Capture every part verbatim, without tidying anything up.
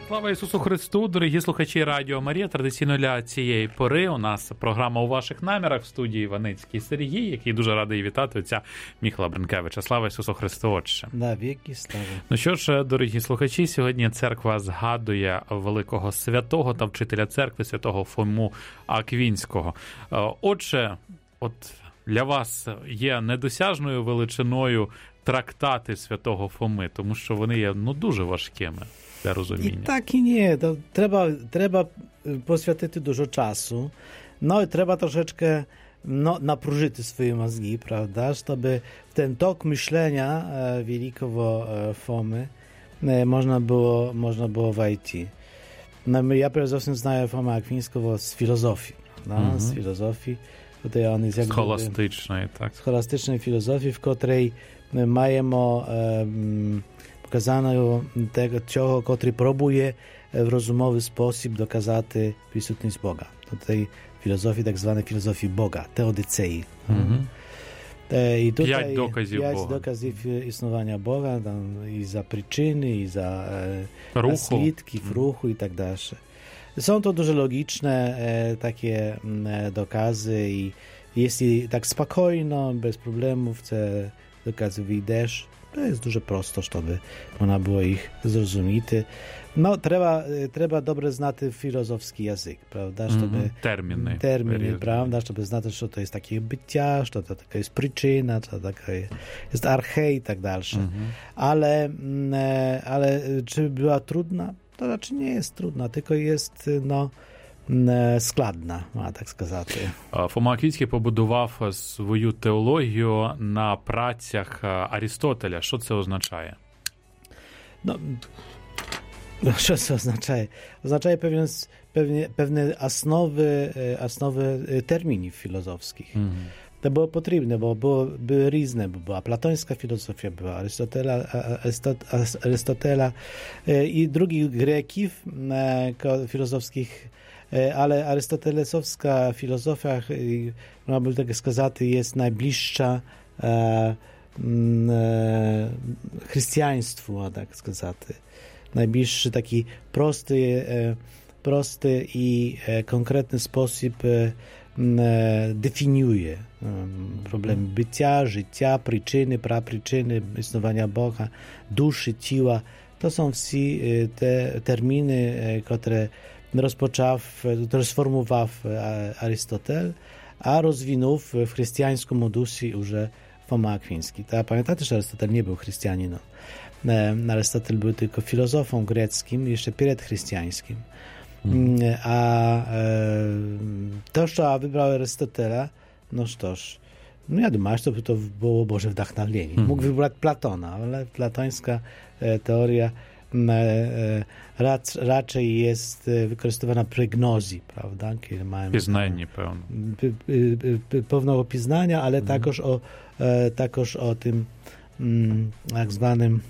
Слава Ісусу Христу, дорогі слухачі Радіо Марія. Традиційно для цієї пори у нас програма «У ваших намірах» в студії Іваницький Сергій, який дуже радий вітати отця Міхала Бринкевича. Слава Ісусу Христу, Отче. На віки слава. Ну що ж, дорогі слухачі, сьогодні церква згадує великого святого та вчителя церкви, святого Фому Аквінського. Отже, от для вас є недосяжною величиною трактати святого Фоми, тому що вони є ну, дуже важкими для розуміння. І так, і ні. To треба, треба посвятити дуже часу. No i trzeba troszeczkę no, napróżyć swoje mózgi, prawda, żeby w ten tok myślenia e, wielkiego e, Fomy e, można było, można było wejść. No, ja przede wszystkim znaję Fomę Akwińskiego z filozofii, prawda? Mm-hmm. Z filozofii. Tutaj on jest jakby, Scholastycznej, tak. Scholastycznej filozofii, w której маємо е, показано tego, цього, котрий пробує в розумовий спосіб доказати присутність Бога. Tutaj філософії, так званої філософії Бога, теодицеї. Mm-hmm. Е, і тут п'ять доказів п'ять Бога. доказів існування Бога, там, і за причини, і за е, наслідків, mm. руху і так далі. Są to дуже logiczne e, takie e, dokazy i jeśli tak spokojno, bez problemów te dokazy wyjdziesz, to jest дуже prosto, żeby można było ich zrozumieć. No, trzeba, trzeba dobrze znać filozofski język, prawda, żeby mm-hmm. terminy, terminy prawda, żeby znać, że to jest takie bycia, że to taka jest przyczyna, że to taka jest archej i tak dalej. Mm-hmm. Ale, ale czy była trudna? To raczej nie jest trudna, tylko jest, no, складна, можна так сказати. Фома Аквінський побудував свою теологію на працях Арістотеля. Що це означає? No, що це означає? Означає pewne, pewne, pewne osnowy, osnowy terminów filozofskich. Mm-hmm. To było potrzebne, bo było, były różne, bo była platońska filozofia, była Arystotela, Arystotela i drugich Greków filozofskich, ale arystotelesowska filozofia, można by tak сказати, jest najbliższa e, e, chrześcijaństwu, można tak сказати. Najbliższy taki prosty, e, prosty i e, konkretny sposób e, definiuje problemy bycia, życia, przyczyny, praprzyczyny istnienia Boga, duszy, ciała. To są wszystkie te terminy, które rozpoczął, które sformułował Arystotel, a rozwinął w chrześcijańskim modusie już Foma Akwiński. Pamiętacie, że Arystotel nie był chrześcijaninem. Arystotel był tylko filozofą greckim, jeszcze przedchrześcijańskim. Mm. A e, to, że wybrał Arystotela, no cóż, no ja думаю, że to było Boże wdохновение. Mm. Mógł wybrać Platona, ale platońska e, teoria e, rac, raczej jest wykorzystywana przy gnozji, prawda? Kiedy mamy Piznanie pełne. Pewnego piznania, ale mm. także o, e, także o tym mm, tak zwanym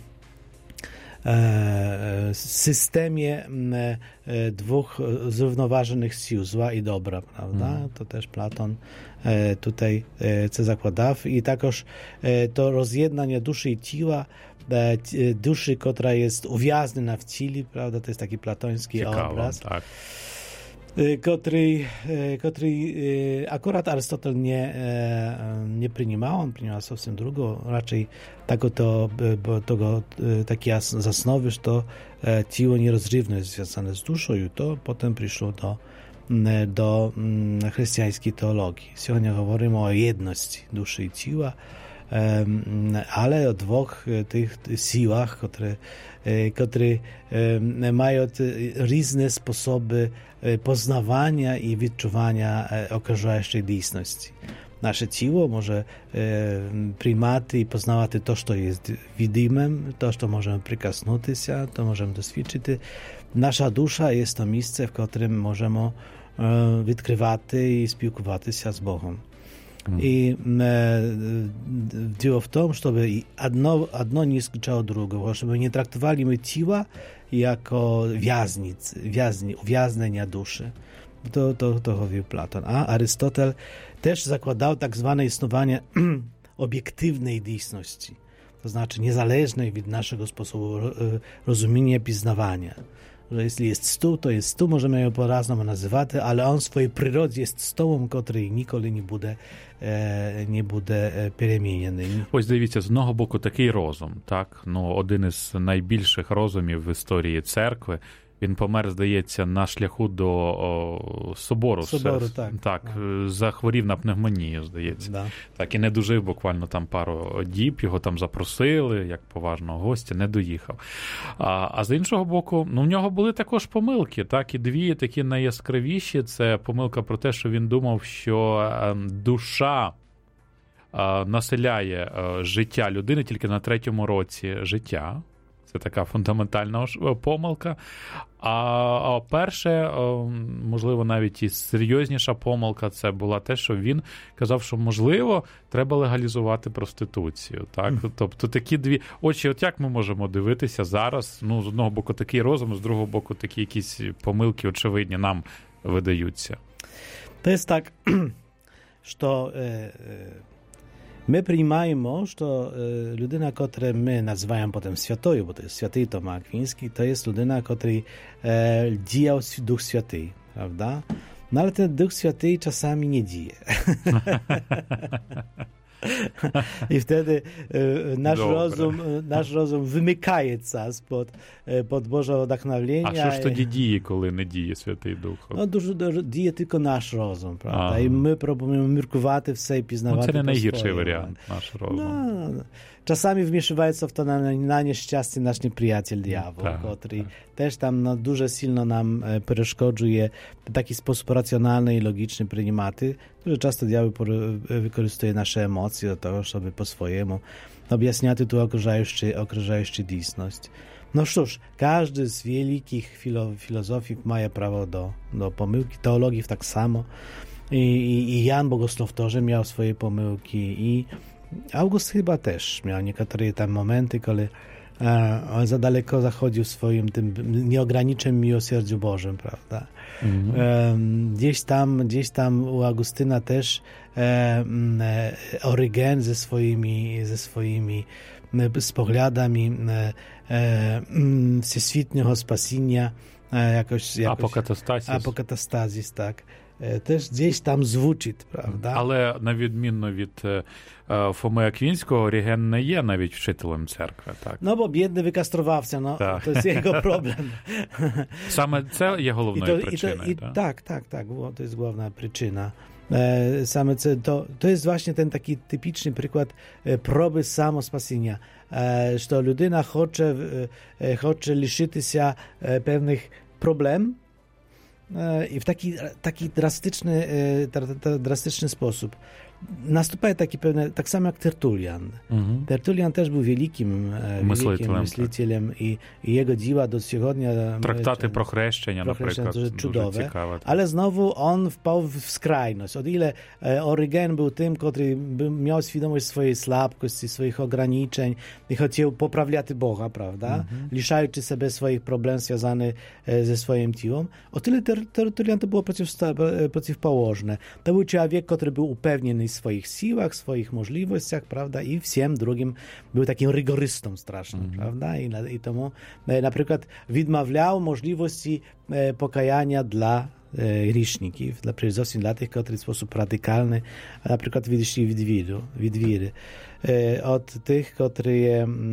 systemie dwóch zrównoważonych sił, zła i dobra, prawda? Mm. To też Platon tutaj co zakładał. I także to rozjednanie duszy i ciała, duszy, która jest uwięziona w ciele, prawda? To jest taki platoński Ciekawe, obraz. Tak. Który, który akurat Arystotel nie, nie przyjmował, on przyjmował совсем drugą, raczej tego, to, tego, takie zasnowy, że to ciało nierozrywne jest związane z duszą i to potem przyszło do, do chrześcijańskiej teologii. Сегодня mówimy o jedności duszy i ciała, ale o dwóch tych siłach, które, które mają różne sposoby poznawania i wyczuwania określającej istności. Nasze ciało może przyjmować i poznawać to, co jest widzimym, to, co możemy przykasnąć się, to możemy doświadczyć. Nasza dusza jest to miejsce, w którym możemy odkrywać i spілкуватися się z Bogiem. Hmm. I e, dzieło w tym, żeby jedno, jedno nie skutczało drugiego, żeby nie traktowali my ciała jako wiaznic, wiazni, uwiaznenia duszy. To, to, to mówił Platon. A Arystotel też zakładał tak zwane istnienie obiektywnej istności, to znaczy niezależnej od naszego sposobu rozumienia i poznawania. że jeśli jest stół, to jest stół, możemy ją po-raznому nazywać, ale on w swojej przyrodzie jest stołem, który nikoли не буде, не буде перемінений. Ось дивіться, з одного боку такий розум, так? Ну, один із найбільших розумів в історії церкви. Він помер, здається, на шляху до о, собору. Собору, все, так. Так, а. захворів на пневмонію, здається. Да. Так, і не дожив буквально там пару діб, його там запросили, як поважного гостя, не доїхав. А, а з іншого боку, ну, в нього були також помилки, так, і дві такі найяскравіші. Це помилка про те, що він думав, що душа населяє життя людини тільки на третьому році життя. Це така фундаментальна помилка. А перше, можливо, навіть і серйозніша помилка, це була те, що він казав, що, можливо, треба легалізувати проституцію. Так? Mm. Тобто такі дві... Очі, от як ми можемо дивитися зараз? Ну, з одного боку такий розум, з другого боку такі якісь помилки, очевидні, нам видаються. To jest tak, що... My przyjmujemy, że ludyna, która my nazywamy potem świętою, bo to jest święty Tomasz Akwiński, to jest ludyna, której e, dział Duch Święty, prawda? No ale ten Duch Święty czasami nie dzieje. I wtedy e, nasz, rozum, nasz rozum wymykaje się spod, pod Boże wdохновлення. A що ж тоді діє, коли не діє Святий Дух? No dużo, dużo діє tylko nasz rozum, prawda? A. I my próbujemy mіркувати все і пізнавати. Ну, це не найгірший варіант, наш розум. No, czasami wmieszywaється w to na, na nieszczęście nasz nieprzyjaciel diabeł, tak, który tak. też tam no, дуже silno nam przeszkodzuje w taki sposób racjonalny i logiczny przyjmaty, który często diabeł wykorzystuje nasze emocje do tego, żeby po swojemu objaśniać tu okrużający dійсність. No cóż, każdy z wielkich filo, filozofów ma prawo do, do pomyłki, teologów tak samo. I, i, i Jan Bogosław też miał swoje pomyłki i August chyba też miał niektóre tam momenty, kiedy e, on za daleko zachodził w swoim tym nieograniczonym miłosierdziu Bożym, prawda? Mm-hmm. E, gdzieś tam, gdzieś tam u Augustyna też e, e, Orygen ze swoimi, ze swoimi z poglądami e, e, всесвітнього спасіння, e, jakoś, jakoś апокатастазіс. Апокатастазіс, так. Теж десь там звучить, правда? Але на відмінно від е, Фоми Аквінського, Оріген не є навіть вчителем церкви, так? Ну, бо бідний викаструвався, ну, так. то є його проблем. Саме це є головною і то, причиною, і так? Так, tak, tak, to jest główna przyczyna. Same to, to jest właśnie ten taki typiczny przykład próby samospasienia, że ludyna chce, chce liczyć się pewnych problemów i w taki, taki drastyczny, drastyczny sposób. Następuje taki pewne, tak samo jak Tertulian. Mhm. Tertulian też był wielkim myślitelem, myślitelem tak. i, i jego dzieła do dzisiejszego... Traktaty pro chreszczenia, na przykład, cudowne, ciekawe, tak. Ale znowu on wpadł w skrajność. O ile Orygen był tym, który miał świadomość swojej słabkości, swoich ograniczeń i chciał poprawiać Boga, prawda? Mhm. Liszając sobie swoich problemów związanych ze swoim ciałem. O tyle Tertulian to było przeciwpołożne. To był człowiek, który był upewniony w swoich siłach, swoich możliwościach, prawda, i всем drugim był takim rygorystą strasznym, mm. prawda, i, i tomu na przykład відмовляł możliwości e, pokajania dla e, grzeszników, dla przede dla tych, którzy w sposób radykalny, na przykład wyszli w dwiru, w dwiry, e, od tych, którzy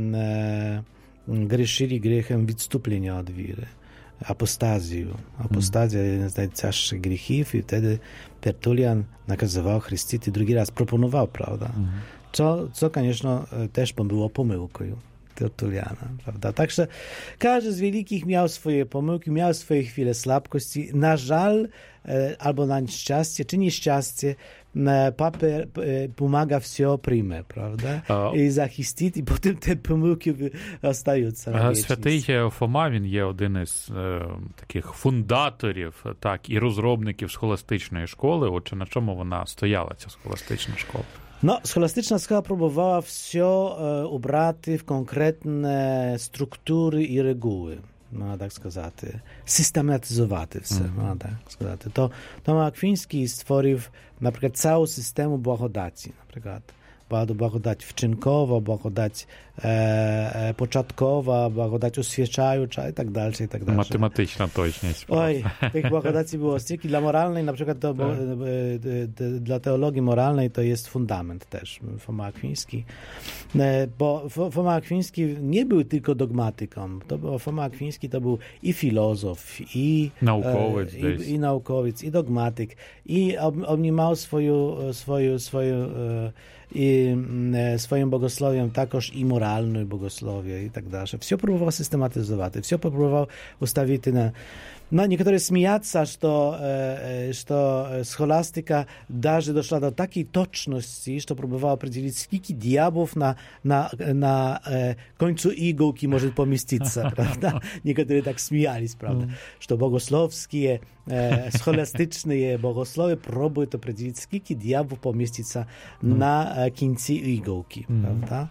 e, grzeszyli grzechem відступлення od wiry. Apostazję. Apostazja jest jeden z najcięższych grzechów i wtedy Tertulian nakazywał chrzcić i drugi raz proponował, prawda? Mm. Co, co, koniecznie, też było pomyłką Tertuliana, prawda? Także każdy z wielkich miał swoje pomyłki, miał swoje chwile słabkości. Na żal, albo na szczęście, czy nieszczęście, papier pomaga wszystko przyjmę, prawda? A... I захистить, i potem te pomyłki остаються. Святий Фома, він є один із е, таких фундаторів, так, і розробників схоластичної школи. Отже, на чому вона стояла, ця схоластична школа? No, scholastyczna szkoła próbowała wszystko e, ubrać w konkretne struktury i reguły. No, tak сказать, systematyzować все, mm-hmm. no, tak сказать. To Tomasz Akwiński stworzył na przykład cały system błahodacji, na przykład благодать вчинкова, благодать е, початкова, благодать освячаюча і так далі, і так далі. Математична точність. Oj, tych благодаcji było stільки. Dla moralnej, na przykład to, tak. Dla teologii moralnej to jest fundament też, Foma Akwiński. Bo Foma Akwiński nie był tylko dogmatyką. To było, Foma Akwiński to był i filozof, i naukowiec, i, i, naukowiec, i dogmatyk, i obнимał swoją, swoją, swoją i swoim bogosłowiem також і моральне богослов'я і так далі. Все пробував систематизувати, все пробував уставити на... No, niektórzy śmieją, że, że scholastyka даже doszła do takiej toczności, że próbowała opowiedzieć, skільки diabłów na, na, na e, końcu igłki może pomieścić, prawda? Niektórzy tak śmiali, prawda? Mm. Że bogosłowskie, e, scholastyczne bogosłowie próbują to opowiedzieć, skільки diabłów pomieścić mm. na końcu igłki, mm. prawda?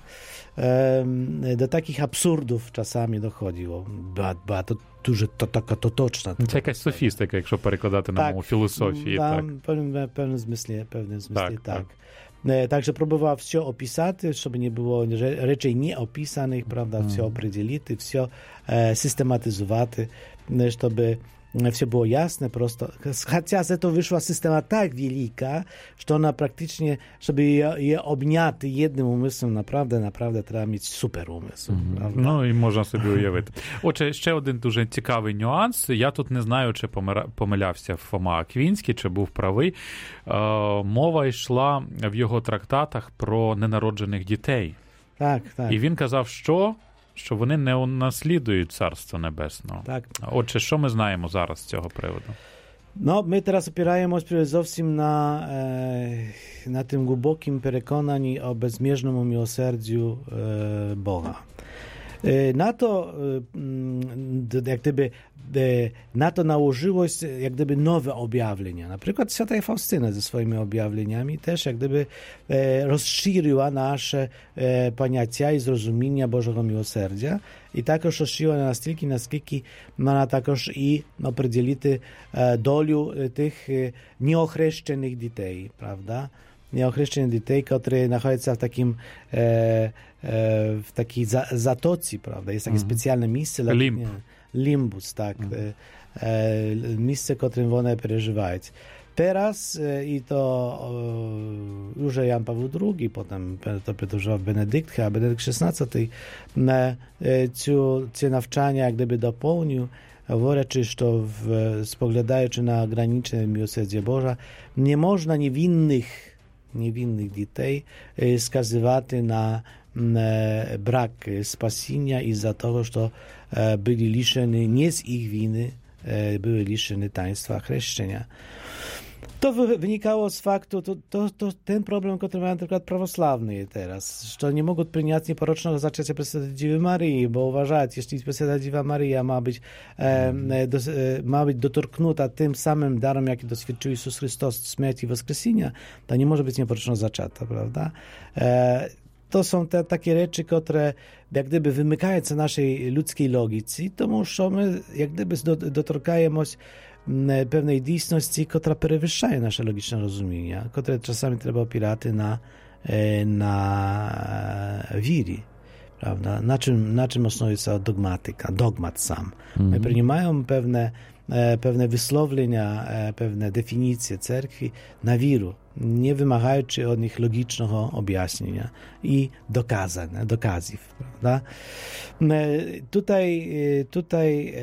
E, do takich absurdów czasami dochodziło. Była, była to дуже to, taka to toczna. Це якась софістика, якщо перекладати на мову філософії. Так, в певному смислі, певному смислі, так. так. Także próbował wszystko opisać, żeby nie było rzeczy nieopisanych, prawda, mm. wszystko определить, wszystko e, systematyzować, żeby все było jasne, prosto. Chociaż to wyszła systema tak wielka, że ona praktycznie, żeby je, je obniaty jednym umysłem, naprawdę, naprawdę trzeba mieć super umysł. Mm-hmm. Ну, і можна собі уявити. Отже, ще один дуже цікавий нюанс. Я тут не знаю, чи помилявся Фома Аквінський, чи був правий. Мова йшла в його трактатах про ненароджених дітей. Так, так. І він казав, що... що вони не унаслідують Царство Небесного. Так. Отже, що ми знаємо зараз з цього приводу? No, my teraz opierajemy przede wszystkim na, na tym głębokim przekonaniu o bezmierznym miłosierdziu Boga. Na to, jak gdyby, na to nałożyło się jak gdyby nowe objawienia. Na przykład Święta Faustyna ze swoimi objawieniami też jak gdyby rozszerzyła nasze pojęcia i zrozumienia Bożego miłosierdzia i також rozszerzyła na настільки, наскільки вона також і определити долю тих nieochrzczonych dzieci, prawda? Nieochrzczonych dzieci, które znajdują w takim w takiej zatoce, prawda? Jest takie specjalne miejsce. Limb. Limbus, tak. Mhm. Miejsce, w którym one przeżywają. Teraz i to już Jan Paweł drugi, potem to przedłużał Benedykt, a Benedykt szesnasty te nawczania jak gdyby dopełnił, говорячи, що spoglądając na graniczne miłosierdzie Boża, nie można niewinnych, niewinnych dzieci skazywać na brak spasienia i-za tego, że byli liszeni nie z ich winy, były liszeni taństwa chrzczenia. To wynikało z faktu, to, to, to ten problem, który mają na przykład prawosławni teraz, że nie mogą przyjąć nieporocznego zaczęcia Presвятої Dziewy Maryi, bo uważają, jeśli Presвятая Dziewa Maryja ma być, e, do, e, ma być dotorknuta tym samym darem, jaki doświadczył Jezus Chrystus śmierci i woskresenia, to nie może być nieporoczno zaczęta, prawda? E, to są te takie rzeczy, które jak gdyby wymykające naszej ludzkiej logice, to musimy, jak gdyby dotorkają się pewnej dійсності, która przewyższaje nasze logiczne rozumienia, które czasami trzeba opierać na, na wierze, prawda? Na czym, na czym osnuje się dogmatyka, dogmat sam. Mm-hmm. My przyjmujemy pewne, pewne wysłowienia, pewne definicje cerkwi na wiru, nie wymagając od nich logicznego objaśnienia i dokazań, dokazów, prawda? Tutaj, tutaj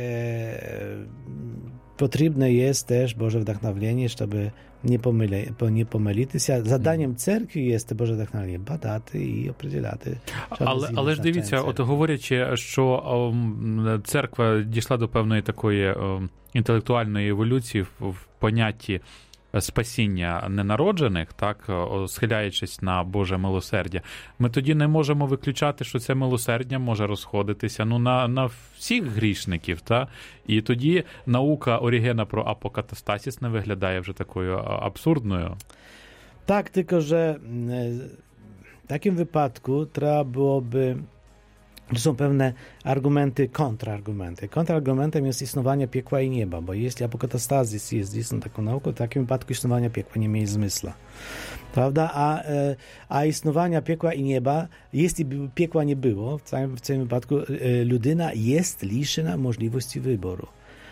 potrzebne jest też Boże wdachnowienie, żeby nie, pomyli, nie pomyliti się. Zadaniem cerkwi jest Boże вдохновення badати і определяти. Але, але ж дивіться, от говорячи, що о, церква дійшла до певної такої о, інтелектуальної еволюції в, в понятті спасіння ненароджених, так, схиляючись на Боже милосердя, ми тоді не можемо виключати, що це милосердя може розходитися ну, на, на всіх грішників. Та? І тоді наука Орігена про апокатастасіс не виглядає вже такою абсурдною. Tak, tylko że w takim wypadku trzeba byłoby To są pewne argumenty, kontrargumenty. Kontrargumentem jest istnienie piekła i nieba, bo jeśli apokatastazis jest istną taką nauką, to w takim wypadku istnienia piekła nie ma zmysłu. Prawda? A, a istnienia piekła i nieba, jeśli by piekła nie było, w całym, w całym wypadku ludyna jest liszona możliwości wyboru.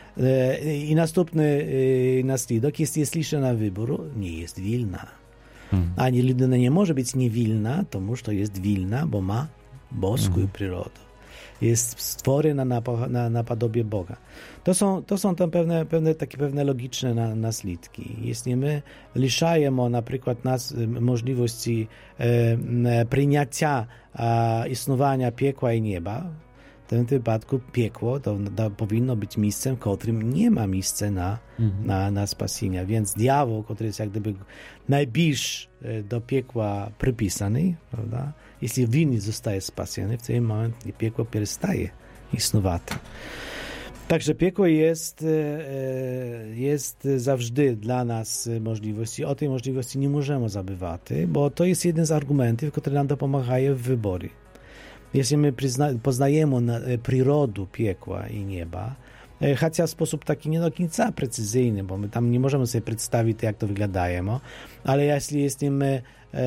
I następny naslідок, jeśli jest liszona wyboru, nie jest wilna. Hmm. Ani ludyna nie może być niewilna, to że to jest wilna, bo ma boską hmm. przyrodę. Jest stworzona na, na, na podobie Boga. To są, to są tam pewne, pewne takie pewne logiczne na, naslідki. Jeśli my liszajemy na przykład nas możliwości e, przyjęcia e, istnienia piekła i nieba, w tym wypadku piekło to, to powinno być miejscem, w którym nie ma miejsca na, mhm. na, na spasienia. Więc diabeł, który jest jak gdyby najbliższy do piekła przypisany, prawda? Jeśli winny zostaje spasiony, w tym momencie piekło przestaje istnieć. Także piekło jest, jest zawsze dla nas możliwości. O tej możliwości nie możemy zabywać, bo to jest jeden z argumentów, który nam pomagają w wyborze. Jeśli my poznajemy przyrodę piekła i nieba, chociaż w sposób taki nie do końca precyzyjny, bo my tam nie możemy sobie przedstawić, jak to wygląda, ale jeśli, jeśli my,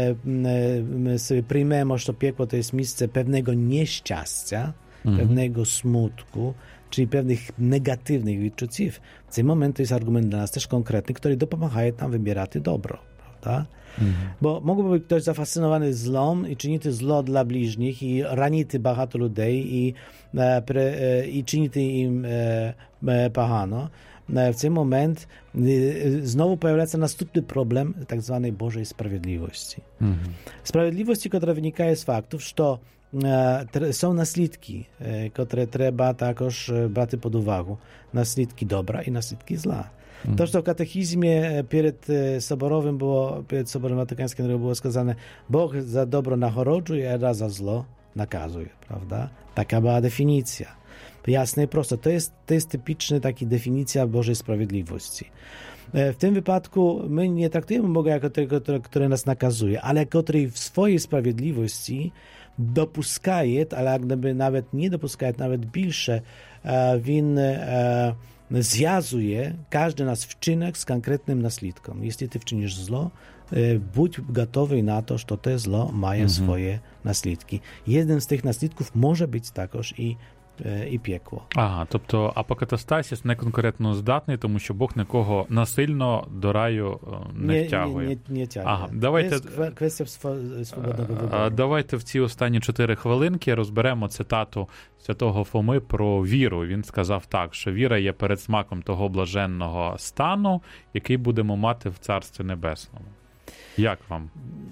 my sobie przyjmiemy, że to piekło to jest miejsce pewnego nieszczęścia, mhm. pewnego smutku, czyli pewnych negatywnych wyczuciów, w tym momencie to jest argument dla nas też konkretny, który dopomaga nam wybierać dobro, prawda? Mhm. Bo mógłby być ktoś zafascynowany zlom i czynić zlo dla bliźnich i ranić багато ludzi i, e, i czynić im e, pahano. W tym momencie znowu pojawia się następny problem tak zwanej Bożej sprawiedliwości. Mhm. Sprawiedliwości, która wynika z faktów, że e, są naslідki, e, które trzeba także brać pod uwagę. Naslідki dobra i naslідki zła. To, że w katechizmie przed soborowym było, przed Soborem Watykańskim było skazane, Bóg za dobro nagrodzuje, a za zło nakazuje, prawda? Taka była definicja. Jasne i proste. To jest, to jest typiczna taka definicja Bożej sprawiedliwości. W tym wypadku my nie traktujemy Boga jako tego, który nas nakazuje, ale który w swojej sprawiedliwości dopuszczaje, ale jak gdyby nawet nie dopuszczaje, nawet większe winy związuje każdy nasz wczynek z konkretnym naslідkiem. Jeśli ty wczynisz zło, bądź gotowy na to, że to zło ma mhm. swoje naslідki. Jeden z tych naslідków może być також і і пекло. Ага, тобто апокатастасіс не конкретно здатний, тому що Бог нікого насильно до раю не, не втягує. Не, не, не тягує. Ага, давайте, це квестія свободного вибору. Давайте в ці останні чотири хвилинки розберемо цитату святого Фоми про віру. Він сказав так, що віра є передсмаком того блаженного стану, який будемо мати в Царстві Небесному. Як вам?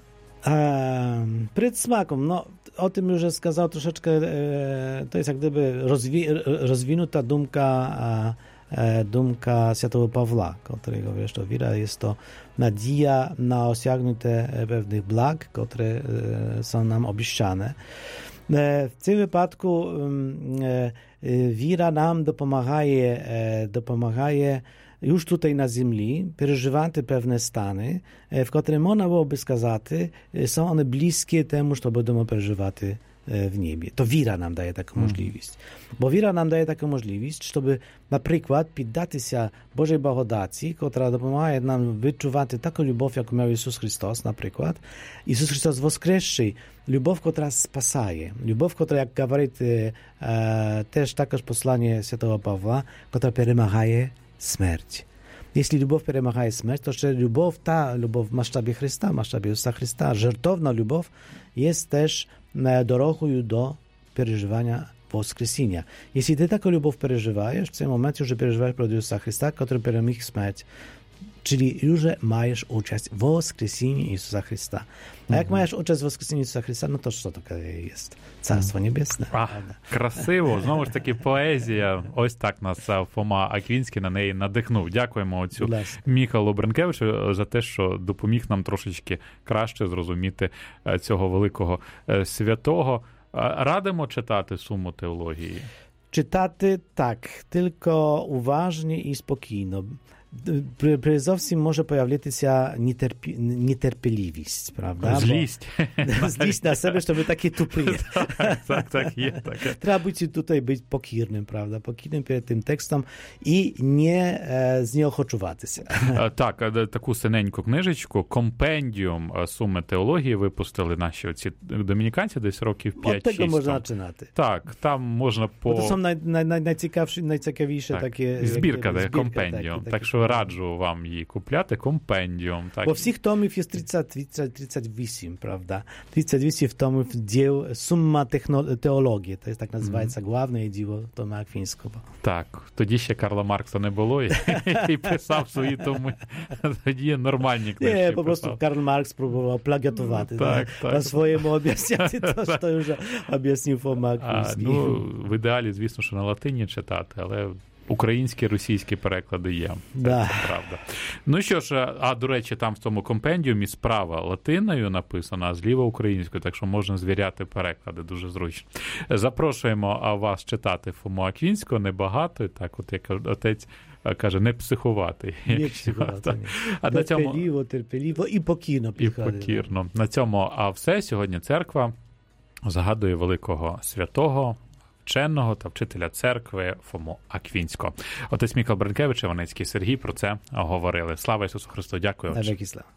A, przed smakiem, no o tym już skazał troszeczkę, e, to jest jak gdyby rozwi, rozwinięta dumka, e, dumka świętego Pawła, którego wiesz, to wira jest to nadzieja na osiągnięcie pewnych blag, które e, są nam obiecane. E, w tym wypadku e, wira nam dopomagaje, e, dopomagaje już tutaj na ziemi, przeżywać pewne stany, w którym można byłoby skazać, są one bliskie temu, co będziemy przeżywać w niebie. To wira nam daje taką hmm. możliwość. Bo wira nam daje taką możliwość, żeby na przykład poddać się Bożej błagodaci, która dopomaga nam wyczuwać taką любов, jaką miał Jezus Chrystus na przykład. Jezus Chrystus woskreszy, любов, która spasaje. любов, która, jak mówi e, też takoż posłanie świętego Pawła, która przemagaje śmierć. Jeśli любов перемагає смерть, то ще любов, та любов в масштабі Христа, в масштабі Ісуса Христа, жертовна любов є теж дорогою до переживання воскресіння. Jeśli ty taką любов переживаєш, w tym momencie już переживаєш про Ісуса Христа, który переміг смерть, czyli już masz udział w woskreśnieniu Jezusa Chrysta. A jak masz udział w woskreśnieniu Jezusa Chrysta, no to co to jest? Царство Небесне. А, красиво. Знову ж таки, поезія. Ось так нас Фома Аквінський на неї надихнув. Дякуємо отцю Міхалу Бренкевичу за те, що допоміг нам трошечки краще зрозуміти цього великого святого. Радимо читати Суму теології? Czytaty tak, tylko uważnie i spokojno. Зовсім може появитися нетерпі... нетерпеливість, правда? Злість. Бо... Злість на себе, що ви такі тупі. Так, так, так, є таке. Треба бути тут бути покірним, правда? Покірним перед тим текстом і не е, знеохочуватися. Так, таку синеньку книжечку, компендіум суми теології випустили наші оці домініканці десь років п'ять-шість. От того можна починати. Так, там можна по... Бо це най, най, най, найцікавіші, найцікавіше так. таке... Збірка, збірка компендіум. Так, так що раджу вам її купляти, компендіум. Бо всіх томів є тридцять, тридцять, тридцять вісім, правда? тридцять вісім томів діл сума техно... теології. Це так називається mm-hmm. главне діло Тома Аквінського. Так, тоді ще Карла Маркса не було і, і писав свої томи. Тоді нормальні книжки Не, по просто Карл Маркс спробував плагіатувати. Так, так. На своєму об'ясняти то, що вже об'яснив Тома Аквінський. Ну, в ідеалі, звісно, що на латині читати, але українські, російські переклади є. Да. Це правда. Ну що ж, а до речі, там в тому компендіумі справа латиною написано, а зліва українською, так що можна звіряти переклади, дуже зручно. Запрошуємо вас читати Фому Аквінського, небагато, так от як отець каже, не психувати. Не психувати. А терпеливо, цьому... терпеливо і покірно підходить. І покірно. На цьому а все. Сьогодні церква згадує великого святого, вченого та вчителя церкви Фому Аквінського. Отець Міхал Бренкевич, Іваницький Сергій про це говорили. Слава Ісусу Христу! Дякую. На віки слава.